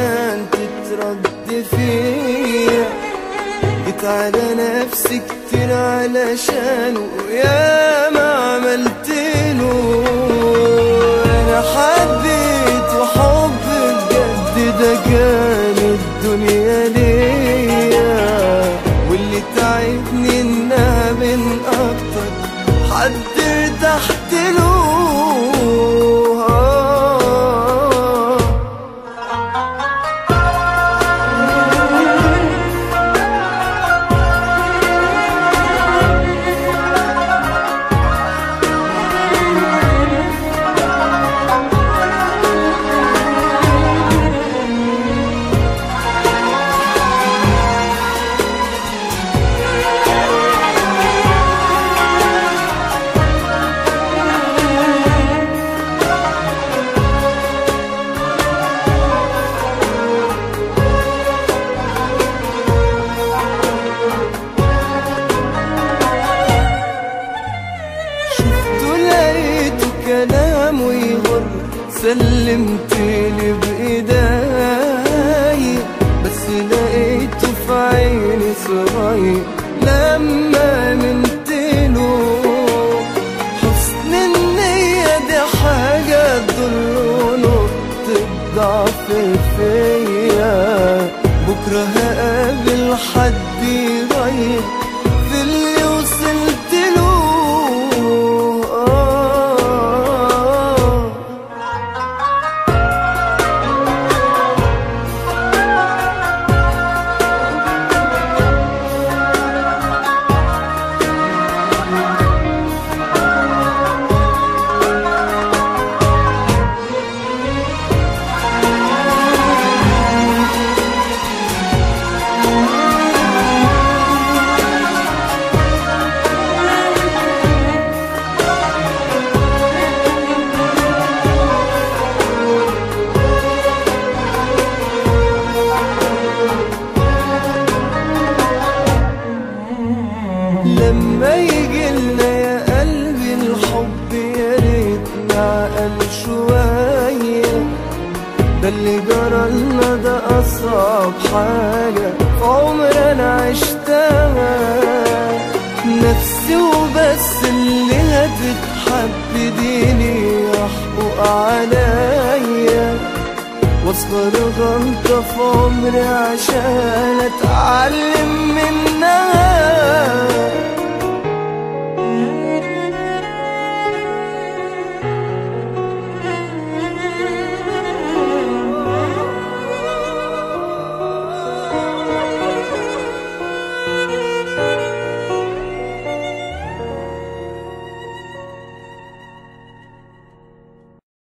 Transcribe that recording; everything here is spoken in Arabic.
عشان تترد فيا، جيت على نفسي كتير علشانه يا ما عملتله. انا حبيت وحب بجد ده كان الدنيا ليا، واللي تعبني انها من اكتر حد ارتحت له. كلام ويغر سلمتلي بإيداي، بس لقيته في عيني صغير لما منتله. حسن النية دي حاجة تضر نقطة ضعف فيا، بكرة هقابل حد يغير في اللي وصلت له. لما يجيلنا يا قلبي الحب يا ريت نعقل شوية، ده اللي جرالنا ده أصعب حاجة في عمر أنا عشتها. نفسي وبس اللي هتتحب دي ليها حقوق عليا، واصغر غلطة في عمري عشان أتعلم منها.